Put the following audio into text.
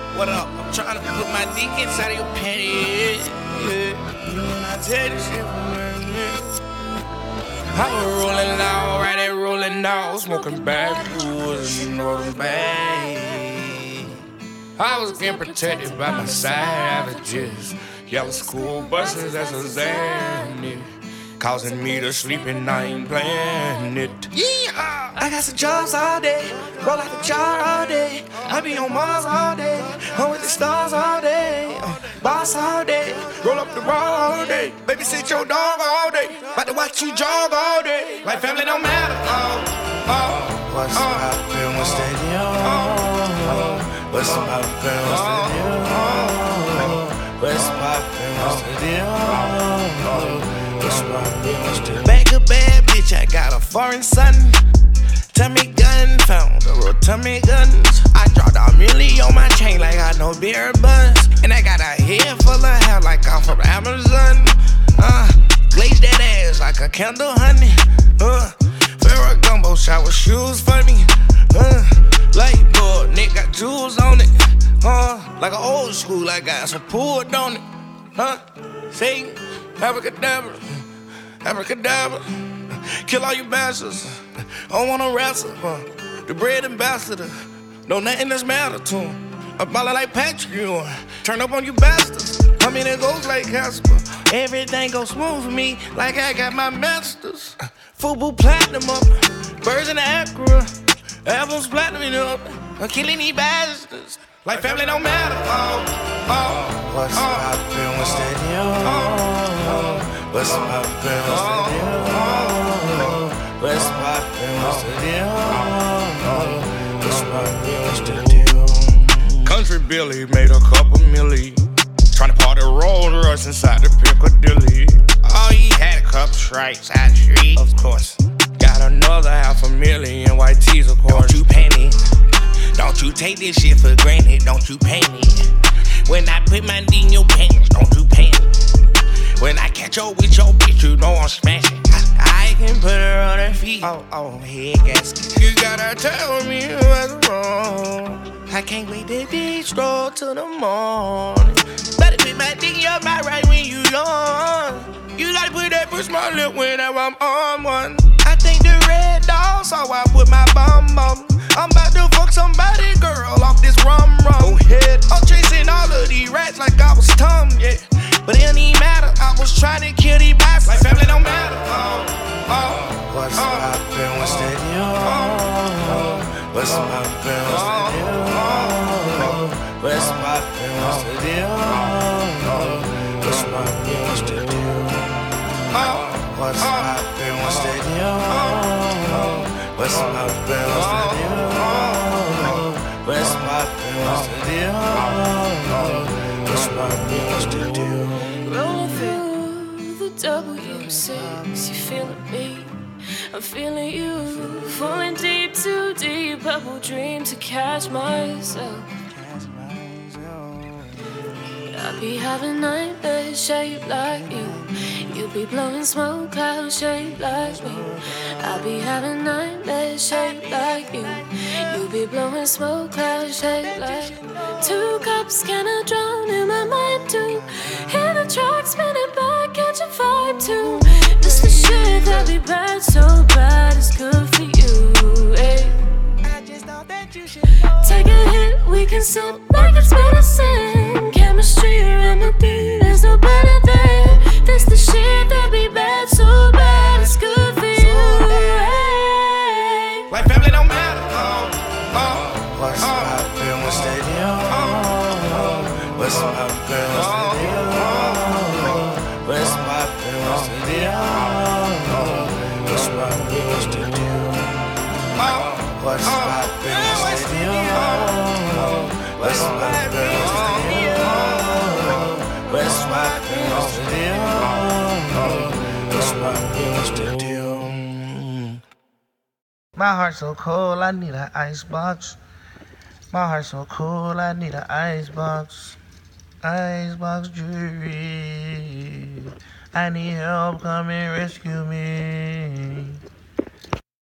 What up? I'm trying to put my dick inside of your panties. Yeah. You and I tell this shit for me. I was rolling out, right there rolling out, smoking backwoods, you know them bad. I was getting protected by my savages. Yellow school buses, that's a Xanny. Causing me to sleep and I ain't playing it. Yeah, I got some jobs all day, roll out the jar all day. I be on Mars all day, I'm with the stars all day. Boss all day, roll up the ball all day. Babysit your dog all day, about to watch you jog all day. Like family don't matter. What's poppin', what's the deal? What's poppin', what's the deal? What's poppin', what's the deal? Back a bad bitch, I got a foreign son. Tummy gun, found a real tummy guns. I dropped a milli on my chain like I know beer buns. And I got a head full of hair like I'm from Amazon. Glaze that ass like a candle, honey. Ferragamo shower shoes for me. Light bulb, Nick got jewels on it. Like an old school, I got some pool on it. Say, abracadabra, abracadabra. Kill all you bastards. I don't wanna wrestle. The bread ambassador. No nothing that's matter to him. I'm ballin' like Patrick, you turn up on you bastards. I mean, it goes like Casper. Everything goes smooth for me, like I got my masters. Fubu platinum up, birds in the Acura. Albums platinum up, I'm killing these bastards. Like family don't matter. What's poppin', what's the deal? What's poppin', what's the deal? What's poppin', what's the deal? What's poppin', what's the deal? Country Billy made a couple milli, tryna party Rolls Royce inside the Piccadilly. Oh, he had a couple stripes out the street, of course. Got another $500,000 white tees, of course. Don't you panic. Don't you take this shit for granted. Don't you panic. When I put my D in your pants, don't you panic. When I catch up with your bitch, you know I'm smashing. I can put her on her feet. Oh, head gasket. You gotta tell me what's wrong. I can't wait to be stroll till the morning. Better put my dick in your mouth right when you yawn. You gotta put that push my lip whenever I'm on one. I think the red dog saw I put my bum on. I'm about to fuck somebody, girl, off this rum. Go ahead. I'm chasing all of these rats like I was Tom, yeah. But it don't even matter. I was trying to kill these bastards. Like family don't matter. What's poppin', what's the deal? What's poppin', what's the deal? What's poppin', what's the deal? What's poppin', what's the deal? What's poppin', what's the deal? What's poppin', what's the deal? What's poppin', what's the deal? What's poppin', what's the deal? Rolling through the W6, you feeling me? I'm feeling you. Falling deep, too deep, bubble dream to catch myself. I be having nightmares shaped like you. You be blowing smoke clouds shaped like me. I be having nightmares shaped like you. You be blowing smoke clouds shaped like me. 2 cups can I drown in my mind too. Hear the track spinning back, catch a vibe too. This the shit that be bad, so bad it's good for you. Ay. Take a hit, we can sip like it's medicine. Chemistry, remedy, there's no better than. This the shit that be bad, so bad it's good for you. Ay. Like family don't matter. What's poppin', what's the deal? What's poppin', what's the deal? What's poppin', what's the deal? What's poppin', what's the deal? What's poppin', what's the deal? What's poppin', what's the deal? What's poppin', what's the deal? What's poppin', what's the deal? My heart so cold, I need an icebox. My heart so cold, I need an icebox. Icebox jury. I need help, come and rescue me.